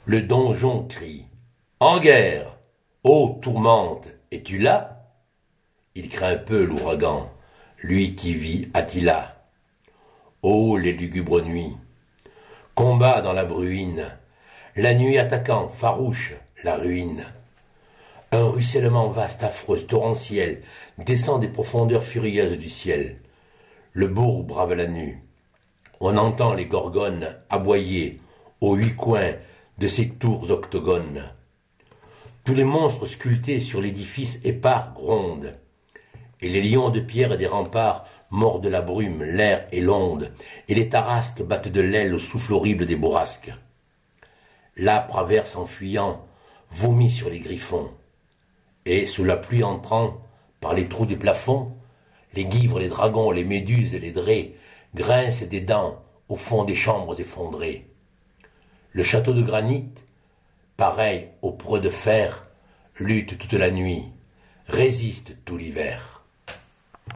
Le donjon crie. En guerre! Ô tourmente, es-tu là? Il craint un peu l'ouragan, lui qui vit Attila. Ô les lugubres nuits! Combat dans la bruine, la nuit attaquant, farouche, la ruine. Un ruissellement vaste, affreux, torrentiel, descend des profondeurs furieuses du ciel. Le bourg brave la nue. On entend les gorgones aboyer aux huit coins de ces tours octogones. Tous les monstres sculptés sur l'édifice épars grondent, et les lions de pierre des remparts mordent la brume, l'air et l'onde, et les tarasques battent de l'aile au souffle horrible des bourrasques. L'âpre averse en fuyant vomit sur les griffons, et sous la pluie entrant par les trous des plafonds, les guivres, les dragons, les méduses et les drées grincent des dents au fond des chambres effondrées. Le château de granit, pareil au preux de fer, lutte toute la nuit, résiste tout l'hiver.